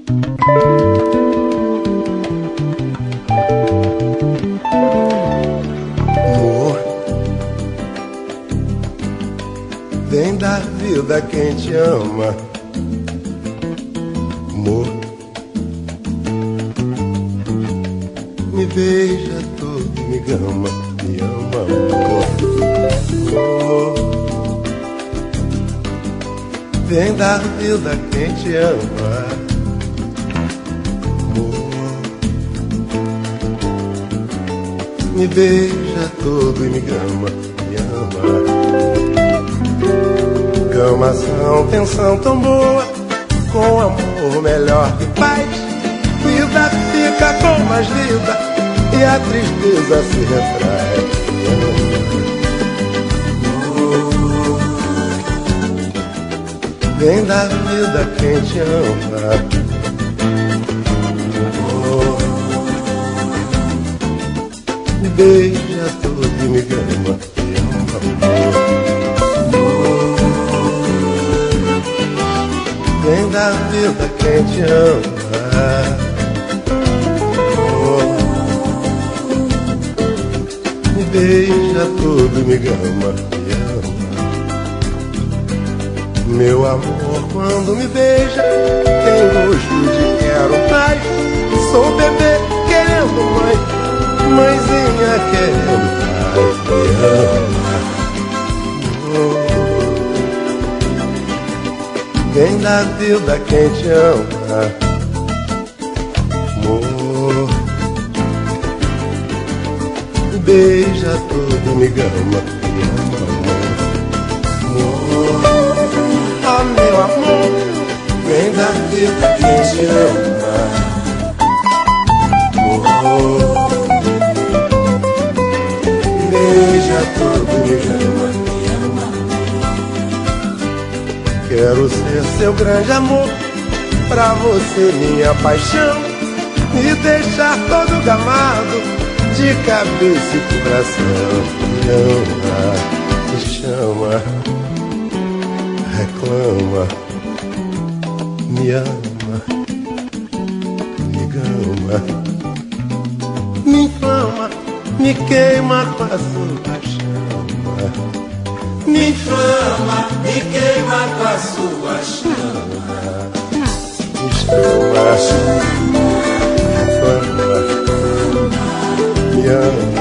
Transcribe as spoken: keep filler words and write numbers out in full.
Amor, vem dar vida a quem te ama. Amor, me beija todo, me gama, me ama, amor. Amor, vem dar vida a quem te ama. Amor, me beija todo e me gama, me ama. Gamação, tensão tão boa, com amor melhor que paz. Vida fica com mais vida e a tristeza se retrai. Vem dar vida a quem te ama. Me beija todo e me gama, me ama, amor. Vem dar vida a quem te ama. Me beija todo e me gama, me ama. Meu amor, quando me beija, tem gosto de quero mais. Sou bebê querendo mãe, mãezinha querendo pai. Me ama. Vem dar vida a quem te ama. Amor, me beija todo, me gama, me ama, amor. Oh, meu amor, vem dar vida a quem te ama. Amor, me beija todo, me gama, me ama. Quero ser seu grande amor, pra você minha paixão, me deixar todo gamado, de cabeça e coração. Me ama, me chama, reclama, me ama, me gama, me inflama, me queima com a sua chama. Me inflama, me queima com a sua chama. Me chama, reclama, me ama.